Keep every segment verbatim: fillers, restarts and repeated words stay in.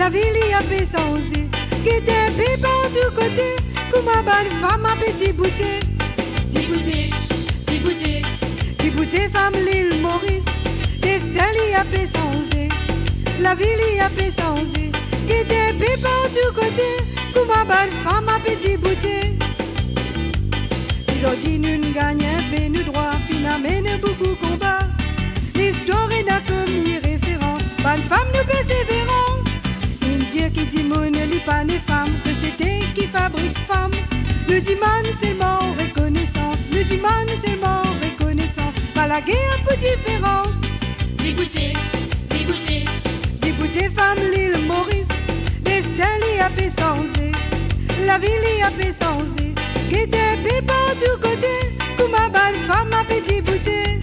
La ville y a fait changer, qui était bébé en tous côtés, comme ma bonne femme a petit bouté. Petit bouté, petit bouté, petit bouté femme l'île Maurice, Estelle y a fait changer. La ville y a fait changer, qui était bébé en tous côtés, comme ma bonne femme a petit bouté. Si aujourd'hui nous gagnons, ben nous droits, finalement beaucoup combat. L'histoire est là comme une référence, bonne femme nous persévérance. Dire qui dit mon n'est pas les femmes, société qui fabrique femmes. Le diman seulement reconnaissance, le diman seulement reconnaissance. Pas la guerre pour différence. Dibouté, dibouté, dibouté femme l'île Maurice, Estelle y a fait changer, la ville y a fait changer. Guettait bébé de tous côtés, comme ma bonne femme a fait dibouté.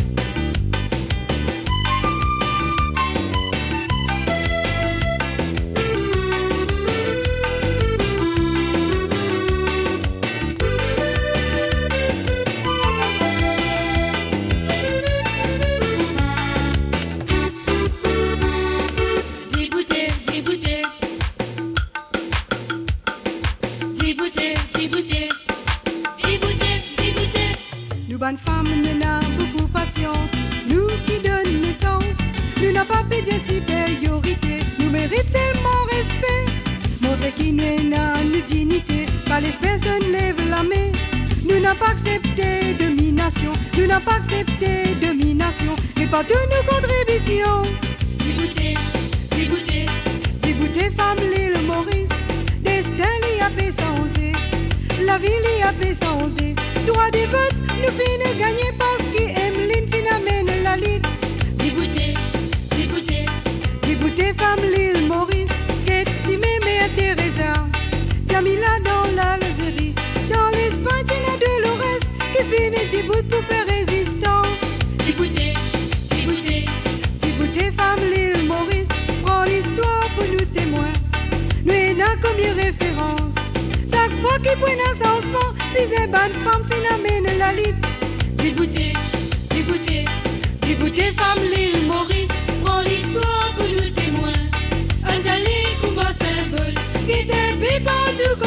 Bonne femme, nous n'a beaucoup patience, nous qui donne naissance, nous n'a pas fait de supériorité, nous mérite seulement respect, montrer qui nous n'a nous dignité, pas les personnes lèvent la main, nous n'a pas accepté domination, nous n'a pas accepté domination, et pas de nos contributions. Dibouté, dibouté, dibouté femme l'île Maurice, Estelle y a fait changer, la ville y a fait changer, droit des votes. Nous finissons gagner parce qu'Emeline fin amène la lutte. Dibouté, dibouté, dibouté femme l'île Maurice, Ketsime Mère Teresa, Camilla dans l'Algérie, dans l'Espagne Tina Dolores, qui finit Djibouti pour faire résistance. Dibouté, dibouté, dibouté femme l'île Maurice, prend l'histoire pour nous témoins. Nous avons comme référence. Chaque fois qu'il prend un changement, les bonnes femmes phénomène la lutte. Dibouté, dibouté, dibouté femme l'île Maurice, prend l'histoire pour nous témoins. Un jali combat symbole, qui était bébé du